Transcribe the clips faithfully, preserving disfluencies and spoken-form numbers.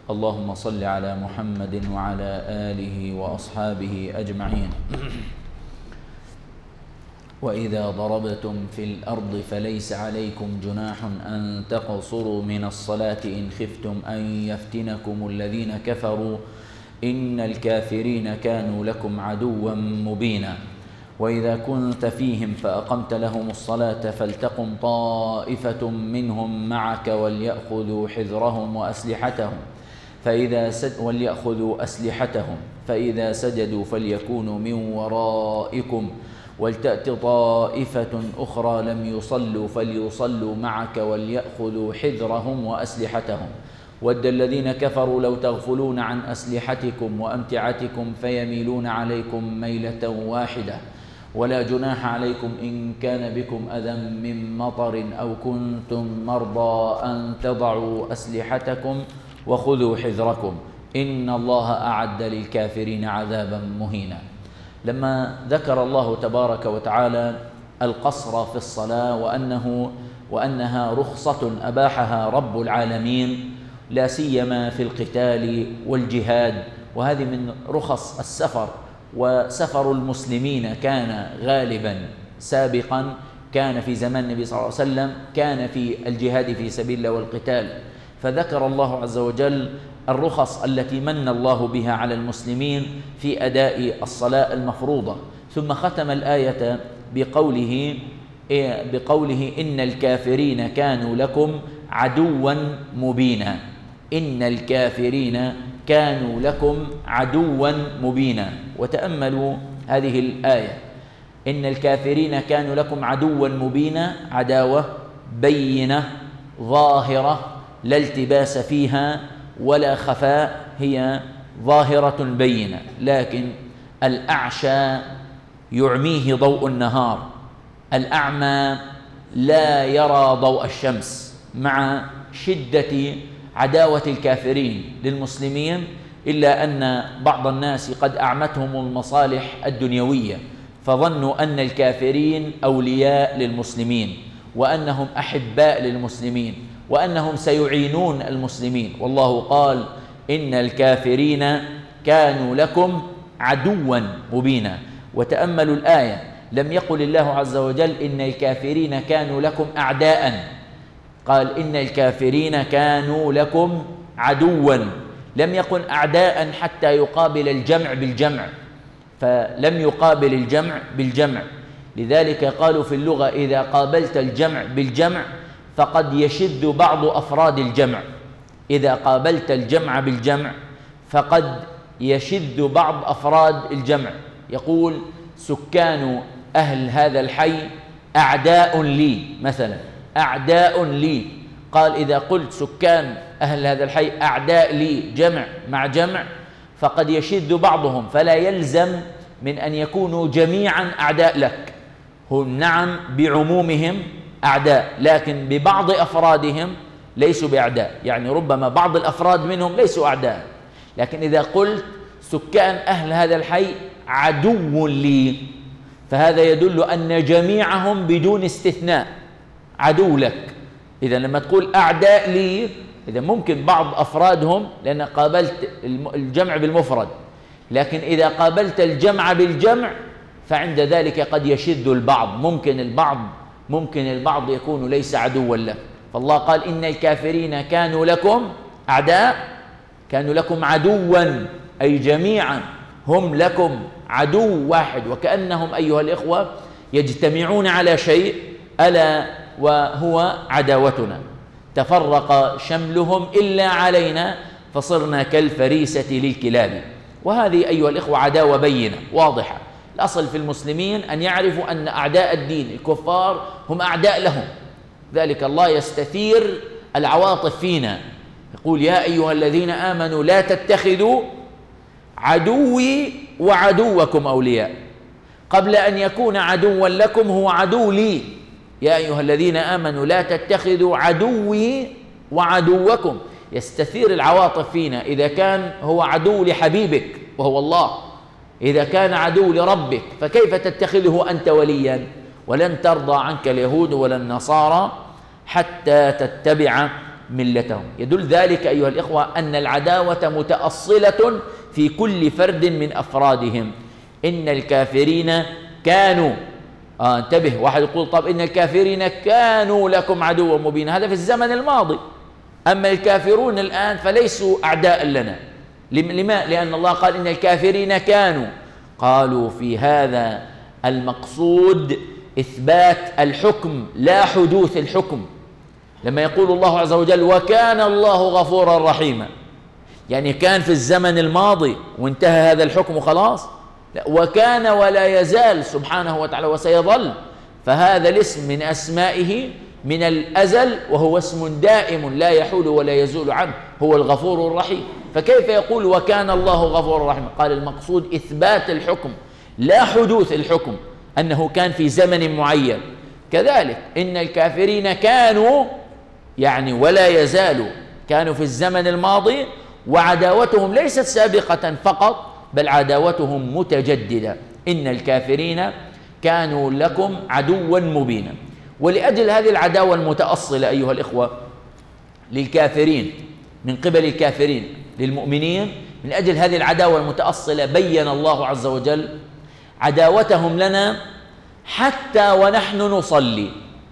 اللهم صل على محمد وعلى آله وأصحابه أجمعين. وإذا ضربتم في الأرض فليس عليكم جناح أن تقصروا من الصلاة إن خفتم أن يفتنكم الذين كفروا إن الكافرين كانوا لكم عدوا مبينا. وإذا كنت فيهم فأقمت لهم الصلاة فلتقم طائفة منهم معك وليأخذوا حذرهم وأسلحتهم فإذا سد وليأخذوا أسلحتهم فإذا سجدوا فليكونوا من ورائكم ولتأت طائفة أخرى لم يصلوا فليصلوا معك وليأخذوا حذرهم وأسلحتهم ود الذين كفروا لو تغفلون عن أسلحتكم وأمتعتكم فيميلون عليكم ميلة واحدة ولا جناح عليكم إن كان بكم أذى من مطر أو كنتم مرضى أن تضعوا أسلحتكم وخذوا حذركم إن الله أعد للكافرين عذابا مهينا. لما ذكر الله تبارك وتعالى القصر في الصلاة وأنه وأنها رخصة أباحها رب العالمين لا سيما في القتال والجهاد، وهذه من رخص السفر، وسفر المسلمين كان غالبا سابقا كان في زمان النبي صلى الله عليه وسلم كان في الجهاد في سبيل الله والقتال، فذكر الله عز وجل الرخص التي من الله بها على المسلمين في أداء الصلاة المفروضة، ثم ختم الآية بقوله بقوله إن الكافرين كانوا لكم عدوا مبينا. إن الكافرين كانوا لكم عدوا مبينا. وتأملوا هذه الآية، إن الكافرين كانوا لكم عدوا مبينا، عداوة بينة ظاهرة لا التباس فيها ولا خفاء، هي ظاهرة بينة، لكن الأعشى يعميه ضوء النهار، الأعمى لا يرى ضوء الشمس. مع شدة عداوة الكافرين للمسلمين إلا أن بعض الناس قد أعمتهم المصالح الدنيوية فظنوا أن الكافرين أولياء للمسلمين وأنهم أحباء للمسلمين وأنهم سيعينون المسلمين، والله قال إن الكافرين كانوا لكم عدوا مبينا. وتأملوا الآية، لم يقل الله عز وجل إن الكافرين كانوا لكم أعداء، قال إن الكافرين كانوا لكم عدوا، لم يكن أعداء حتى يقابل الجمع بالجمع، فلم يقابل الجمع بالجمع. لذلك قالوا في اللغة إذا قابلت الجمع بالجمع فقد يشذ بعض أفراد الجمع، إذا قابلت الجمع بالجمع فقد يشذ بعض أفراد الجمع. يقول سكان أهل هذا الحي أعداء لي مثلا، أعداء لي، قال إذا قلت سكان أهل هذا الحي أعداء لي جمع مع جمع فقد يشذ بعضهم، فلا يلزم من أن يكونوا جميعا أعداء لك، هم نعم بعمومهم أعداء لكن ببعض أفرادهم ليسوا بأعداء، يعني ربما بعض الأفراد منهم ليسوا أعداء. لكن إذا قلت سكان أهل هذا الحي عدو لي فهذا يدل أن جميعهم بدون استثناء عدو لك. إذا لما تقول أعداء لي إذا ممكن بعض أفرادهم لأن قابلت الجمع بالمفرد، لكن إذا قابلت الجمع بالجمع فعند ذلك قد يشذ البعض، ممكن البعض ممكن البعض يكون ليس عدوا لك. فالله قال إن الكافرين كانوا لكم أعداء، كانوا لكم عدوا أي جميعا هم لكم عدو واحد، وكأنهم أيها الإخوة يجتمعون على شيء ألا وهو عداوتنا، تفرق شملهم إلا علينا فصرنا كالفريسة للكلاب. وهذه أيها الإخوة عداوة بينة واضحة. الأصل في المسلمين أن يعرفوا أن أعداء الدين الكفار هم أعداء لهم، ذلك الله يستثير العواطف فينا، يقول يا أيها الذين آمنوا لا تتخذوا عدوي وعدوكم أولياء، قبل أن يكون عدوا لكم هو عدو لي. يا أيها الذين آمنوا لا تتخذوا عدوي وعدوكم، يستثير العواطف فينا. إذا كان هو عدو لحبيبك وهو الله، إذا كان عدو لربك فكيف تتخذه أنت وليا؟ ولن ترضى عنك اليهود ولا النصارى حتى تتبع ملتهم. يدل ذلك أيها الإخوة أن العداوة متأصلة في كل فرد من أفرادهم. إن الكافرين كانوا آه انتبه، واحد يقول طب إن الكافرين كانوا لكم عدوا مبينا، هذا في الزمن الماضي. أما الكافرون الآن فليسوا أعداء لنا. لما؟ لأن الله قال إن الكافرين كانوا. قالوا في هذا المقصود إثبات الحكم لا حدوث الحكم. لما يقول الله عز وجل وكان الله غفورا رحيما، يعني كان في الزمن الماضي وانتهى هذا الحكم وخلاص؟ لا، وكان ولا يزال سبحانه وتعالى وسيظل. فهذا الاسم من أسمائه من الأزل، وهو اسم دائم لا يحول ولا يزول عنه، هو الغفور الرحيم. فكيف يقول وكان الله غفورا رحيما؟ قال المقصود إثبات الحكم لا حدوث الحكم، أنه كان في زمن معين. كذلك إن الكافرين كانوا يعني ولا يزالوا، كانوا في الزمن الماضي، وعداوتهم ليست سابقة فقط بل عداوتهم متجددة. إن الكافرين كانوا لكم عدوا مبينا. ولأجل هذه العداوة المتأصلة أيها الإخوة للكافرين من قبل الكافرين للمؤمنين، من أجل هذه العداوة المتأصلة بين الله عز وجل عداوتهم لنا حتى ونحن نصلي،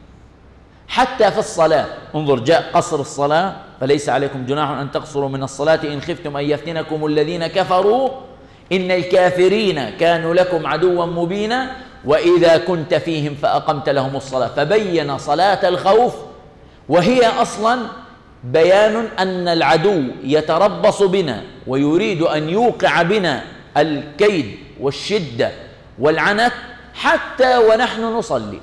حتى في الصلاة. انظر، جاء قصر الصلاة فليس عليكم جناح أن تقصروا من الصلاة إن خفتم أن يفتنكم الذين كفروا إن الكافرين كانوا لكم عدوا مبينا وإذا كنت فيهم فأقمت لهم الصلاة. فبين صلاة الخوف، وهي أصلا بيان أن العدو يتربص بنا ويريد أن يوقع بنا الكيد والشدة والعنت حتى ونحن نصلي،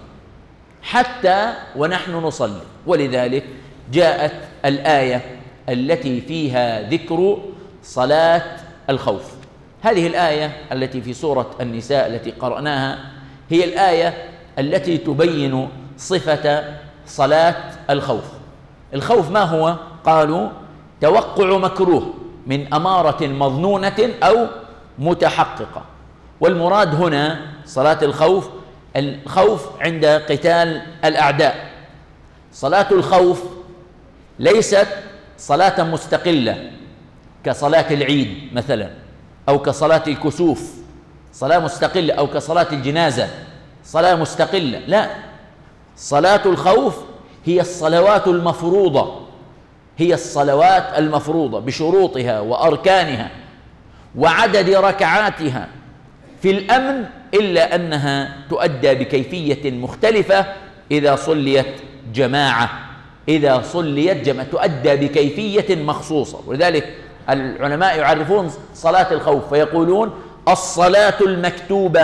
حتى ونحن نصلي. ولذلك جاءت الآية التي فيها ذكر صلاة الخوف. هذه الآية التي في سورة النساء التي قرأناها هي الآية التي تبين صفة صلاة الخوف. الخوف ما هو؟ قالوا توقع مكروه من أمارة مظنونة أو متحققة. والمراد هنا صلاة الخوف الخوف عند قتال الأعداء. صلاة الخوف ليست صلاة مستقلة كصلاة العيد مثلا، أو كصلاة الكسوف صلاة مستقلة، أو كصلاة الجنازة صلاة مستقلة. لا، صلاة الخوف هي الصلوات المفروضة، هي الصلوات المفروضة بشروطها وأركانها وعدد ركعاتها في الأمن، إلا أنها تؤدى بكيفية مختلفة إذا صليت جماعة، إذا صليت جماعة تؤدى بكيفية مخصوصة. ولذلك العلماء يعرفون صلاة الخوف فيقولون الصلاة المكتوبة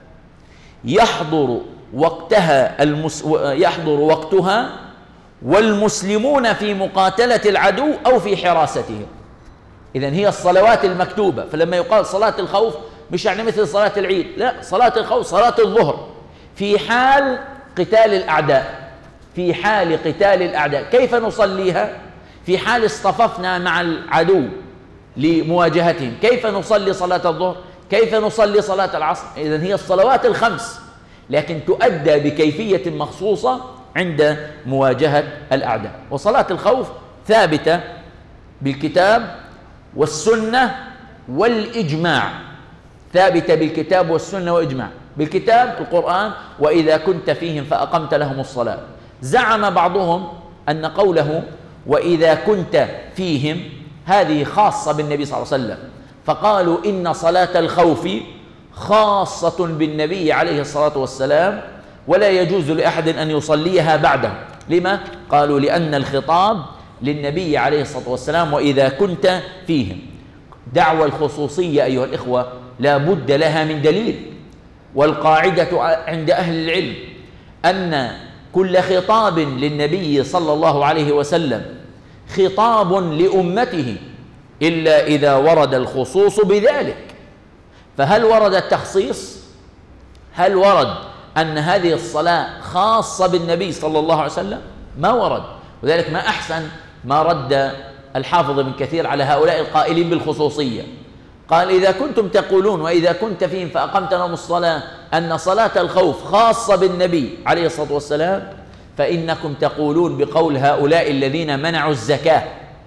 يحضر وقتها المس... يحضر وقتها والمسلمون في مقاتلة العدو أو في حراسته. إذن هي الصلوات المكتوبة. فلما يقال صلاة الخوف مش يعني مثل صلاة العيد، لا، صلاة الخوف صلاة الظهر في حال قتال الأعداء، في حال قتال الأعداء. كيف نصليها؟ في حال اصطففنا مع العدو لمواجهتهم، كيف نصلي صلاة الظهر؟ كيف نصلي صلاة العصر؟ إذن هي الصلوات الخمس، لكن تؤدى بكيفية مخصوصة عند مواجهة الأعداء. وصلاة الخوف ثابتة بالكتاب والسنة والإجماع، ثابتة بالكتاب والسنة والإجماع. بالكتاب القرآن وإذا كنت فيهم فأقمت لهم الصلاة. زعم بعضهم أن قوله وإذا كنت فيهم هذه خاصة بالنبي صلى الله عليه وسلم، فقالوا إن صلاة الخوف خاصة بالنبي عليه الصلاة والسلام ولا يجوز لأحد أن يصليها بعده. لما؟ قالوا لأن الخطاب للنبي عليه الصلاة والسلام وإذا كنت فيهم. دعوى الخصوصية أيها الإخوة لا بد لها من دليل، والقاعدة عند أهل العلم أن كل خطاب للنبي صلى الله عليه وسلم خطاب لأمته إلا إذا ورد الخصوص بذلك. فهل ورد التخصيص؟ هل ورد أن هذه الصلاة خاصة بالنبي صلى الله عليه وسلم؟ ما ورد. وذلك ما أحسن ما رد الحافظ ابن كثير على هؤلاء القائلين بالخصوصية. قال إذا كنتم تقولون وإذا كنت فيهم فأقمت لهم الصلاة أن صلاة الخوف خاصة بالنبي عليه الصلاة والسلام، فإنكم تقولون بقول هؤلاء الذين منعوا الزكاة،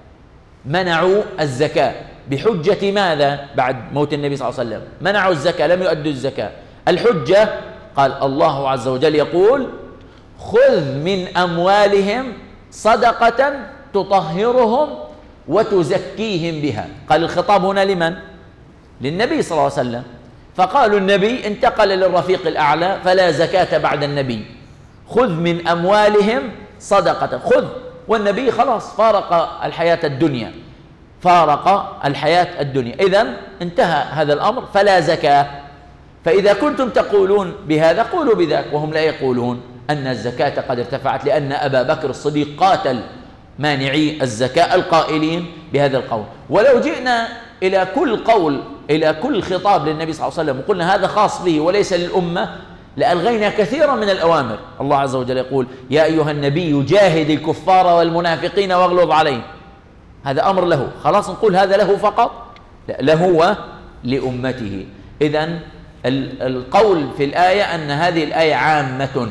منعوا الزكاة بحجة ماذا؟ بعد موت النبي صلى الله عليه وسلم منعوا الزكاة، لم يؤدوا الزكاة. الحجة قال الله عز وجل يقول خذ من أموالهم صدقة تطهرهم وتزكيهم بها. قال الخطاب هنا لمن؟ للنبي صلى الله عليه وسلم، فقالوا النبي انتقل للرفيق الأعلى فلا زكاة بعد النبي، خذ من أموالهم صدقة، خذ، والنبي خلاص فارق الحياة الدنيا، فارق الحياة الدنيا، إذن انتهى هذا الأمر فلا زكاة. فإذا كنتم تقولون بهذا قولوا بذاك، وهم لا يقولون أن الزكاة قد ارتفعت، لأن أبا بكر الصديق قاتل مانعي الزكاة القائلين بهذا القول. ولو جئنا إلى كل قول، إلى كل خطاب للنبي صلى الله عليه وسلم وقلنا هذا خاص به وليس للأمة، لألغينا كثيرا من الأوامر. الله عز وجل يقول يا أيها النبي جاهد الكفار والمنافقين واغلظ عليهم، هذا أمر له، خلاص نقول هذا له فقط؟ لا، له ولأمته. إذن القول في الآية أن هذه الآية عامة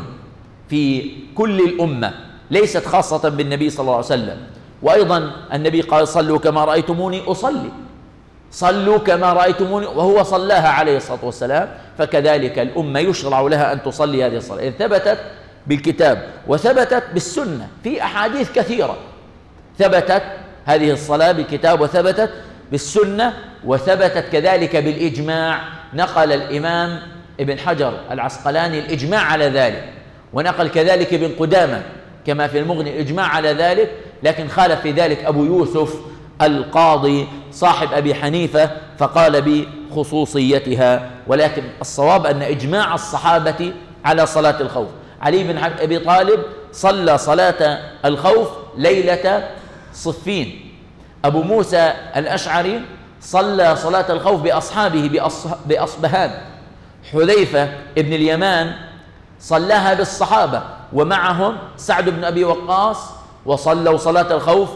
في كل الأمة ليست خاصة بالنبي صلى الله عليه وسلم. وأيضا النبي قال صلوا كما رأيتموني أصلي، صلوا كما رأيتموني، وهو صلاها عليه الصلاة والسلام، فكذلك الأمة يشرع لها أن تصلي هذه الصلاة إذ ثبتت بالكتاب وثبتت بالسنة في أحاديث كثيرة. ثبتت هذه الصلاة بالكتاب وثبتت بالسنة وثبتت كذلك بالإجماع. نقل الإمام ابن حجر العسقلاني الإجماع على ذلك، ونقل كذلك ابن قدامة كما في المغني الإجماع على ذلك، لكن خالف في ذلك أبو يوسف القاضي صاحب أبي حنيفة فقال بخصوصيتها. ولكن الصواب أن إجماع الصحابة على صلاة الخوف. علي بن أبي طالب صلى صلاة الخوف ليلة صفين، أبو موسى الأشعري صلى صلاة الخوف بأصحابه بأصبهان، حذيفة ابن اليمان صلاها بالصحابة ومعهم سعد بن أبي وقاص، وصلوا صلاة الخوف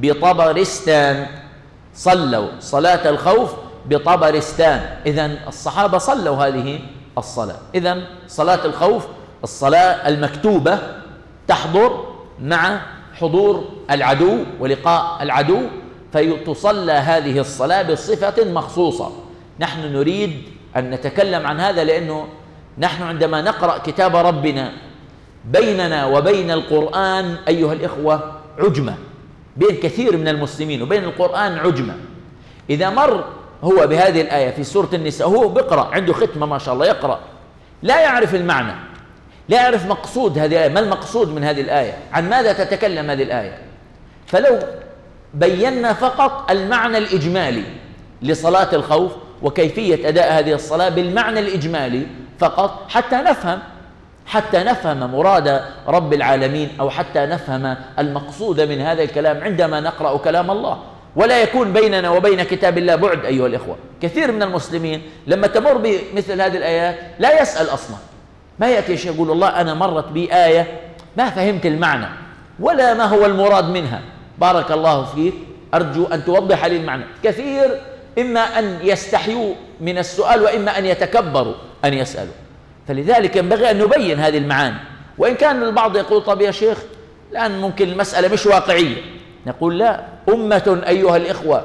بطبرستان، صلوا صلاة الخوف بطبرستان. إذن الصحابة صلوا هذه الصلاة. إذن صلاة الخوف الصلاة المكتوبة تحضر مع حضور العدو ولقاء العدو، فتصلى هذه الصلاة بصفة مخصوصة. نحن نريد أن نتكلم عن هذا، لأنه نحن عندما نقرأ كتاب ربنا بيننا وبين القرآن أيها الإخوة عجمة، بين كثير من المسلمين وبين القرآن عجمة. إذا مر هو بهذه الآية في سورة النساء، هو بقرأ عنده ختمة ما شاء الله يقرأ، لا يعرف المعنى، لا يعرف مقصود هذه الآية، ما المقصود من هذه الآية، عن ماذا تتكلم هذه الآية. فلو بينا فقط المعنى الإجمالي لصلاة الخوف وكيفية أداء هذه الصلاة بالمعنى الإجمالي فقط، حتى نفهم حتى نفهم مراد رب العالمين، أو حتى نفهم المقصود من هذا الكلام عندما نقرأ كلام الله، ولا يكون بيننا وبين كتاب الله بعد. أيها الإخوة، كثير من المسلمين لما تمر بمثل هذه الآيات لا يسأل أصلا، ما يأتي شيء يقول الله أنا مرت بي آية ما فهمت المعنى ولا ما هو المراد منها، بارك الله فيك أرجو أن توضح لي المعنى. كثير إما أن يستحيوا من السؤال وإما أن يتكبروا أن يسألوا، فلذلك ينبغي أن نبين هذه المعاني. وإن كان البعض يقول طب يا شيخ الآن ممكن المسألة مش واقعية، نقول لا، أمة أيها الإخوة،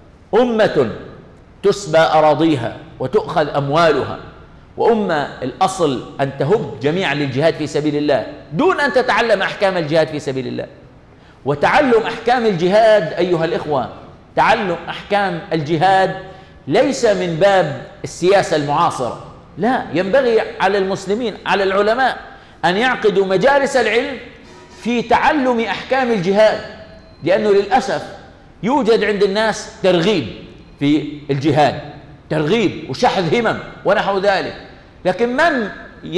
أمة تسبى أراضيها وتؤخذ أموالها، وأمة الأصل أن تهب جميعا للجهاد في سبيل الله دون أن تتعلم أحكام الجهاد في سبيل الله. وتعلم أحكام الجهاد أيها الإخوة، تعلم أحكام الجهاد ليس من باب السياسة المعاصرة، لا، ينبغي على المسلمين على العلماء أن يعقدوا مجالس العلم في تعلم أحكام الجهاد، لأنه للأسف يوجد عند الناس ترغيب في الجهاد، ترغيب وشحذ همم ونحو ذلك، لكن من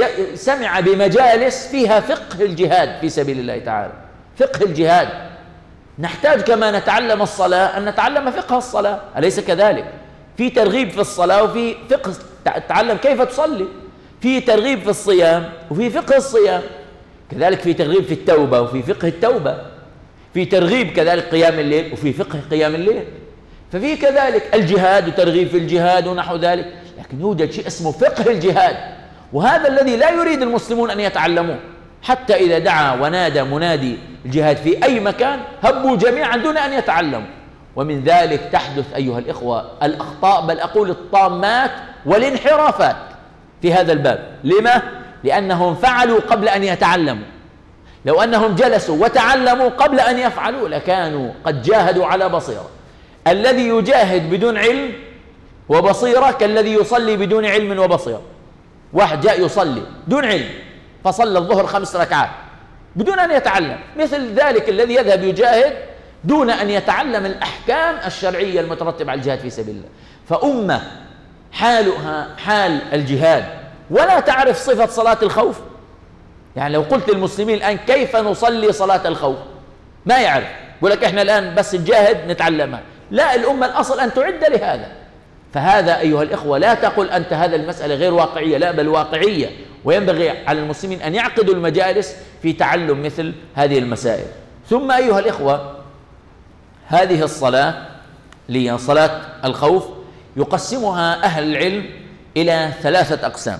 سمع بمجالس فيها فقه الجهاد في سبيل الله تعالى، فقه الجهاد. نحتاج كما نتعلم الصلاة أن نتعلم فقه الصلاة، أليس كذلك؟ في ترغيب في الصلاة وفي فقه، تعلم كيف تصلي، في ترغيب في الصيام وفي فقه الصيام، كذلك في ترغيب في التوبة وفي فقه التوبة، في ترغيب كذلك قيام الليل وفي فقه قيام الليل، ففي كذلك الجهاد وترغيب في الجهاد ونحو ذلك. لكن يوجد شيء اسمه فقه الجهاد، وهذا الذي لا يريد المسلمون أن يتعلموه، حتى إذا دعا ونادى منادي الجهاد في أي مكان هبوا جميعا دون أن يتعلموا. ومن ذلك تحدث أيها الإخوة الأخطاء، بل أقول الطامات والانحرافات في هذا الباب. لما؟ لأنهم فعلوا قبل أن يتعلموا. لو أنهم جلسوا وتعلموا قبل أن يفعلوا لكانوا قد جاهدوا على بصيرة. الذي يجاهد بدون علم وبصيرة كالذي يصلي بدون علم وبصيرة. واحد جاء يصلي دون علم فصلى الظهر خمس ركعات بدون أن يتعلم، مثل ذلك الذي يذهب يجاهد دون أن يتعلم الأحكام الشرعية المترتبة على الجهاد في سبيل الله. فأمة حالها حال الجهاد ولا تعرف صفة صلاة الخوف. يعني لو قلت للمسلمين الآن كيف نصلي صلاة الخوف ما يعرف، يقول لك إحنا الآن بس نجاهد نتعلمها. لا، الأمة الأصل أن تعد لهذا. فهذا أيها الإخوة لا تقل أنت هذا المسألة غير واقعية، لا بل واقعية، وينبغي على المسلمين أن يعقدوا المجالس في تعلم مثل هذه المسائل. ثم أيها الإخوة هذه الصلاة اللي هي صلاة الخوف يقسمها أهل العلم إلى ثلاثة أقسام.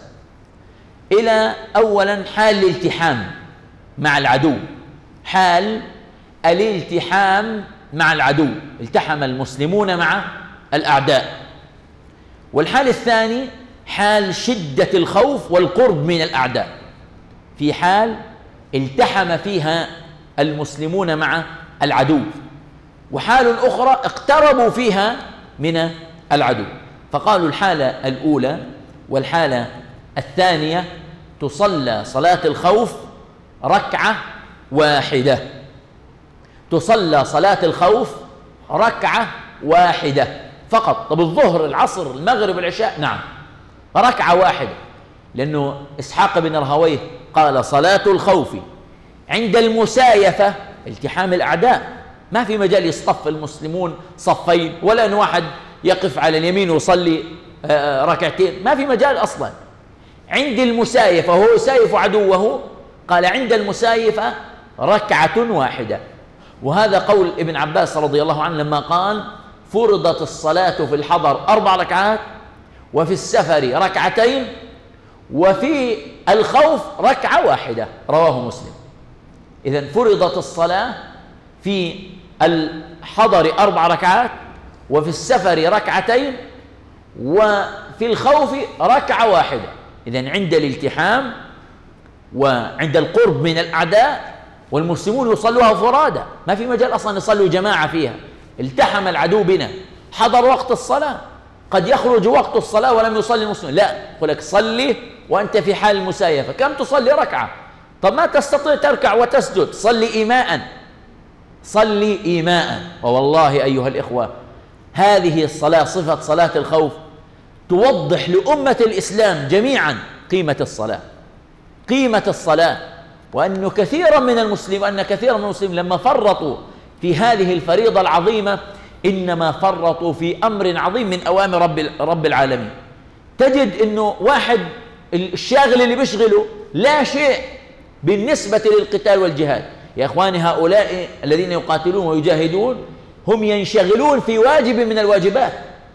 إلى أولا حال الالتحام مع العدو، حال الالتحام مع العدو، التحم المسلمون مع الأعداء. والحال الثاني حال شدة الخوف والقرب من الأعداء، في حال التحم فيها المسلمون مع العدو، وحال أخرى اقتربوا فيها من العدو. فقالوا الحالة الأولى والحالة الثانية تصلى صلاة الخوف ركعة واحدة، تصلى صلاة الخوف ركعة واحدة فقط. طب الظهر العصر المغرب العشاء؟ نعم ركعة واحدة، لأنه إسحاق بن راهويه قال صلاة الخوف عند المسايفة التحام الأعداء، ما في مجال يصطف المسلمون صفين ولا أن واحد يقف على اليمين ويصلي ركعتين، ما في مجال أصلا. عند المسايفة وهو يسايف عدوه قال عند المسايفة ركعة واحدة. وهذا قول ابن عباس رضي الله عنه لما قال فرضت الصلاة في الحضر أربع ركعات وفي السفر ركعتين وفي الخوف ركعة واحدة، رواه مسلم. إذن فرضت الصلاة في الحضر أربع ركعات وفي السفر ركعتين وفي الخوف ركعة واحدة. إذن عند الالتحام وعند القرب من الأعداء والمسلمون يصلوها فرادى، ما في مجال أصلا يصلوا جماعة فيها. التحم العدو بنا، حضر وقت الصلاة، قد يخرج وقت الصلاة ولم يصلي المسلمون، لا، يقول لك صلي وأنت في حال المسايفة. كم تصلي ركعة؟ طب ما تستطيع تركع وتسجد، صلي إيماء، صلي إيماء. ووالله أيها الإخوة هذه الصلاة صفة صلاة الخوف توضح لأمة الإسلام جميعا قيمة الصلاة، قيمة الصلاة، وأن كثيرا من المسلمين وأن كثيرا من المسلمين لما فرطوا في هذه الفريضة العظيمة إنما فرطوا في أمر عظيم من أوامر رب رب العالمين. تجد إنه واحد الشاغل اللي بيشغله لا شيء بالنسبة للقتال والجهاد. يا إخواني هؤلاء الذين يقاتلون ويجاهدون هم ينشغلون في واجب من الواجبات،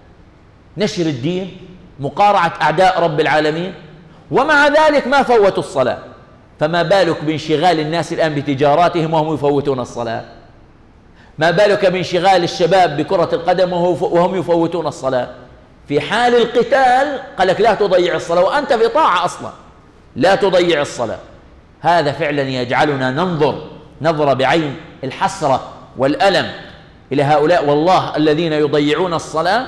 نشر الدين، مقارعة أعداء رب العالمين، ومع ذلك ما فوتوا الصلاة. فما بالك بانشغال الناس الآن بتجاراتهم وهم يفوتون الصلاة؟ ما بالك بانشغال الشباب بكرة القدم وهم يفوتون الصلاة؟ في حال القتال قال لك لا تضيع الصلاة وأنت في طاعة أصلا، لا تضيع الصلاة. هذا فعلا يجعلنا ننظر نظرة بعين الحسرة والألم إلى هؤلاء والله الذين يضيعون الصلاة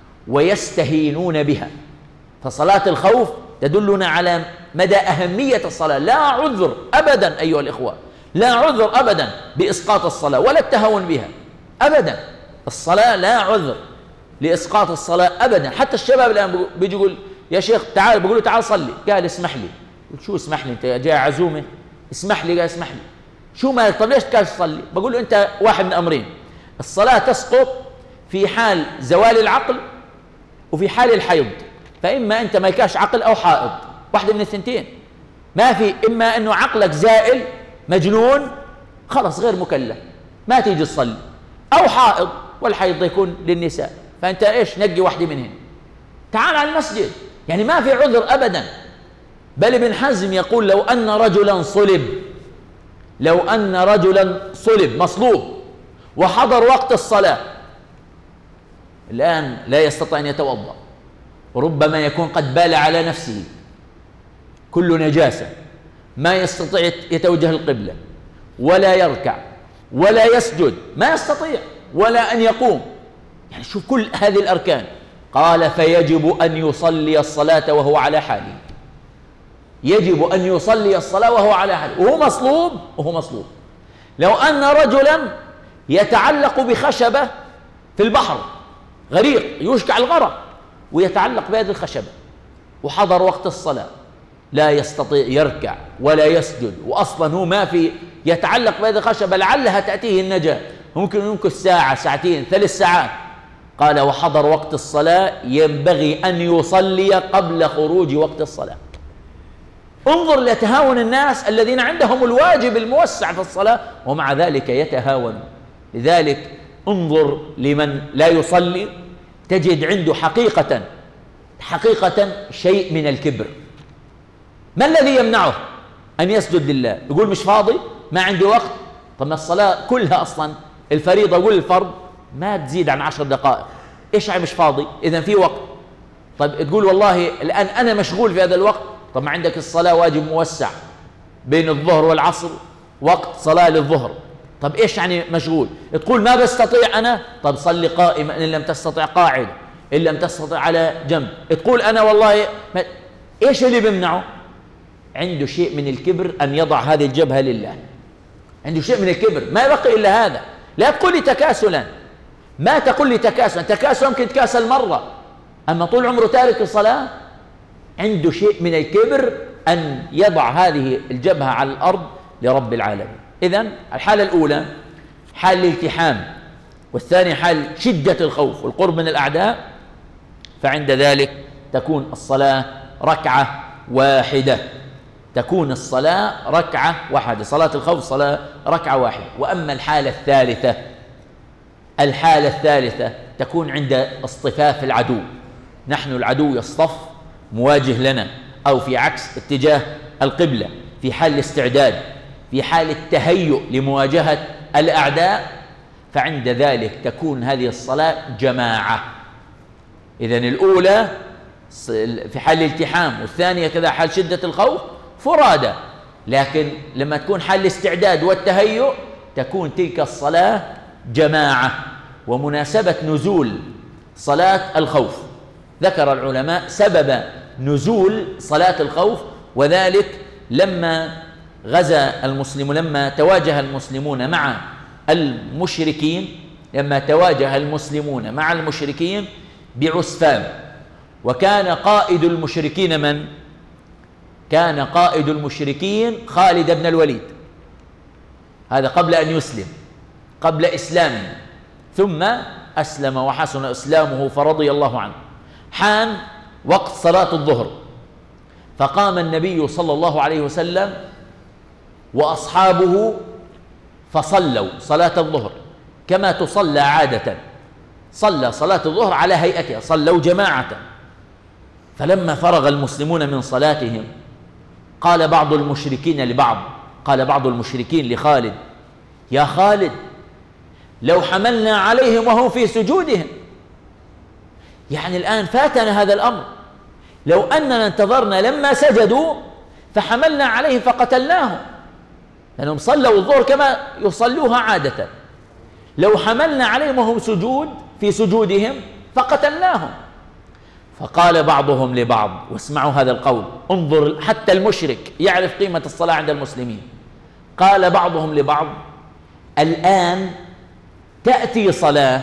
ويستهينون بها. فصلاة الخوف تدلنا على مدى أهمية الصلاة. لا عذر أبدا أيها الإخوة، لا عذر أبدا بإسقاط الصلاة ولا التهاون بها أبدا. الصلاة لا عذر لإسقاط الصلاة أبدا. حتى الشباب الآن بيجي يقول يا شيخ تعال، بقول له تعال صلي، قال اسمح لي. شو اسمح لي؟ أنت جاي عزومة؟ اسمح لي. قال اسمح لي. شو مالك؟ طب ليش كاش تصلي؟ بقول له أنت واحد من أمرين، الصلاة تسقط في حال زوال العقل وفي حال الحيض، فإما أنت ما كاش عقل أو حائض، واحدة من الثنتين. ما في إما أنه عقلك زائل مجنون خلص غير مكلف ما تيجي تصلي، أو حائض، والحيض يكون للنساء، فأنت إيش نقي واحدة منهن تعال على المسجد. يعني ما في عذر أبدا. بل ابن حزم يقول لو أن رجلا صلب لو أن رجلا صلب مصلوب وحضر وقت الصلاة، الآن لا يستطيع أن يتوضأ، وربما يكون قد بال على نفسه كل نجاسة، ما يستطيع يتوجه القبلة ولا يركع ولا يسجد، ما يستطيع ولا أن يقوم، يعني شوف كل هذه الأركان. قال فيجب أن يصلي الصلاة وهو على حاله، يجب أن يصلي الصلاة وهو على حاله، وهو مصلوب وهو مصلوب. لو أن رجلا يتعلق بخشبة في البحر غريق يشكع الغرق ويتعلق بهذه الخشبة وحضر وقت الصلاة، لا يستطيع يركع ولا يسجد، وأصلا هو ما في يتعلق بهذه الخشبة لعلها تأتيه النجاة، ممكن يمكن ساعة ساعتين ثلاث ساعات. قال وحضر وقت الصلاة ينبغي أن يصلي قبل خروج وقت الصلاة. انظر لتهاون الناس الذين عندهم الواجب الموسع في الصلاة ومع ذلك يتهاون. لذلك انظر لمن لا يصلي تجد عنده حقيقة حقيقة شيء من الكبر. ما الذي يمنعه أن يسجد لله؟ يقول مش فاضي، ما عندي وقت. طب ما الصلاة كلها أصلا الفريضة والفرض ما تزيد عن عشر دقائق، إيش يعني مش فاضي؟ إذن في وقت. طب تقول والله الآن أنا مشغول في هذا الوقت. طب ما عندك الصلاة واجب موسع بين الظهر والعصر، وقت صلاة للظهر. طب إيش يعني مشغول؟ تقول ما بستطيع أنا. طب صلي قائما إن لم تستطع قاعدة، إن لم تستطع على جنب. تقول أنا والله ما... إيش اللي بيمنعه؟ عنده شيء من الكبر أن يضع هذه الجبهة لله، عنده شيء من الكبر، ما يبقى إلا هذا. لا تقول لي تكاسلا، ما تقول لي تكاسلا، تكاسل ممكن تكاسل مرة، أما طول عمره تارك الصلاة. عنده شيء من الكبر أن يضع هذه الجبهة على الأرض لرب العالمين. إذن الحالة الأولى حال الالتحام، والثانية حال شدة الخوف والقرب من الأعداء، فعند ذلك تكون الصلاة ركعة واحدة، تكون الصلاة ركعة واحدة، صلاة الخوف صلاة ركعة واحدة. وأما الحالة الثالثة، الحالة الثالثة تكون عند اصطفاف العدو، نحن العدو يصطف مواجه لنا أو في عكس اتجاه القبلة، في حال الاستعداد، في حال التهيؤ لمواجهة الأعداء، فعند ذلك تكون هذه الصلاة جماعة. إذن الأولى في حال الالتحام، والثانية كذا حال شدة الخوف فرادى، لكن لما تكون حال الاستعداد والتهيؤ تكون تلك الصلاة جماعة. ومناسبة نزول صلاة الخوف، ذكر العلماء سبب نزول صلاة الخوف، وذلك لما غزا المسلمون، لما تواجه المسلمون مع المشركين، لما تواجه المسلمون مع المشركين بعسفان، وكان قائد المشركين من؟ كان قائد المشركين خالد بن الوليد، هذا قبل أن يسلم، قبل إسلامه، ثم أسلم وحسن إسلامه فرضي الله عنه. حان وقت صلاة الظهر، فقام النبي صلى الله عليه وسلم وأصحابه فصلوا صلاة الظهر كما تصلى عادة، صلى صلاة الظهر على هيئتها، صلوا جماعة. فلما فرغ المسلمون من صلاتهم قال بعض المشركين لبعض، قال بعض المشركين لخالد: يا خالد لو حملنا عليهم وهم في سجودهم، يعني الآن فاتنا هذا الأمر، لو أننا انتظرنا لما سجدوا فحملنا عليهم فقتلناهم، لأنهم صلوا الظهر كما يصلوها عادة، لو حملنا عليهم وهم سجود في سجودهم فقتلناهم. فقال بعضهم لبعض، واسمعوا هذا القول، انظر حتى المشرك يعرف قيمة الصلاة عند المسلمين، قال بعضهم لبعض: الآن تأتي صلاة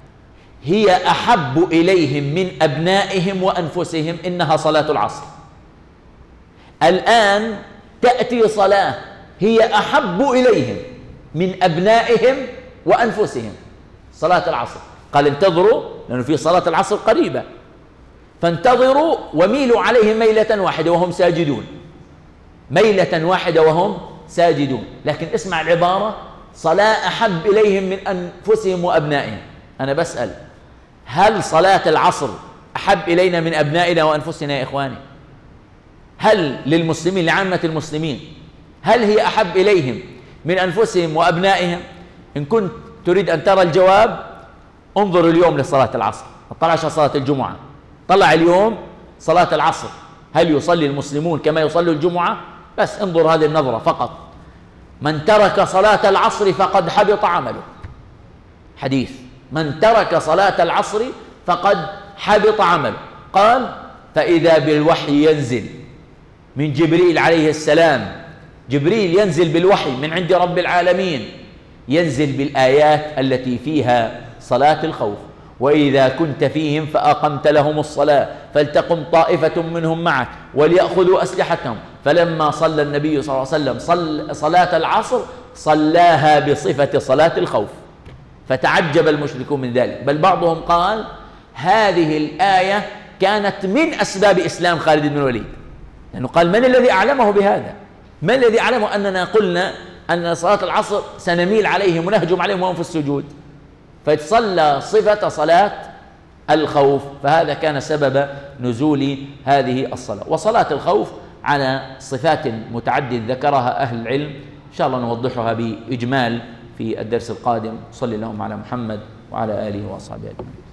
هي أحب إليهم من أبنائهم وأنفسهم، إنها صلاة العصر. الآن تأتي صلاة هي أحب إليهم من أبنائهم وأنفسهم، صلاة العصر. قال انتظروا لأنه في صلاة العصر قريبة، فانتظروا وميلوا عليهم ميلة واحدة وهم ساجدون، ميلة واحدة وهم ساجدون. لكن اسمع العبارة: صلاة أحب إليهم من أنفسهم وأبنائهم. أنا بسأل، هل صلاة العصر أحب إلينا من أبنائنا وأنفسنا يا إخواني؟ هل للمسلمين، لعامة المسلمين، هل هي أحب إليهم من أنفسهم وأبنائهم؟ إن كنت تريد أن ترى الجواب انظر اليوم لصلاة العصر، ما تطلعش صلاة الجمعة، طلع اليوم صلاة العصر، هل يصلي المسلمون كما يصلي الجمعة؟ بس انظر هذه النظرة فقط. من ترك صلاة العصر فقد حبط عمله، حديث من ترك صلاة العصر فقد حبط عمله. قال فإذا بالوحي ينزل من جبريل عليه السلام، جبريل ينزل بالوحي من عند رب العالمين، ينزل بالآيات التي فيها صلاة الخوف. وإذا كنت فيهم فأقمت لهم الصلاة فلتقم طائفة منهم معك وليأخذوا أسلحتهم. فلما صلى النبي صلى الله عليه وسلم صل صلاة العصر صلاها بصفة صلاة الخوف، فتعجب المشركون من ذلك، بل بعضهم قال هذه الآية كانت من أسباب إسلام خالد بن الوليد، لأنه قال من الذي أعلمه بهذا؟ من الذي أعلمه أننا قلنا أن صلاة العصر سنميل عليهم ونهجم عليهم وهم في السجود؟ فتصلى صفة صلاة الخوف، فهذا كان سبب نزول هذه الصلاة. وصلاة الخوف على صفات متعددة ذكرها أهل العلم، إن شاء الله نوضحها بإجمال في الدرس القادم. صلى اللهم على محمد وعلى آله وأصحابه أجمعين.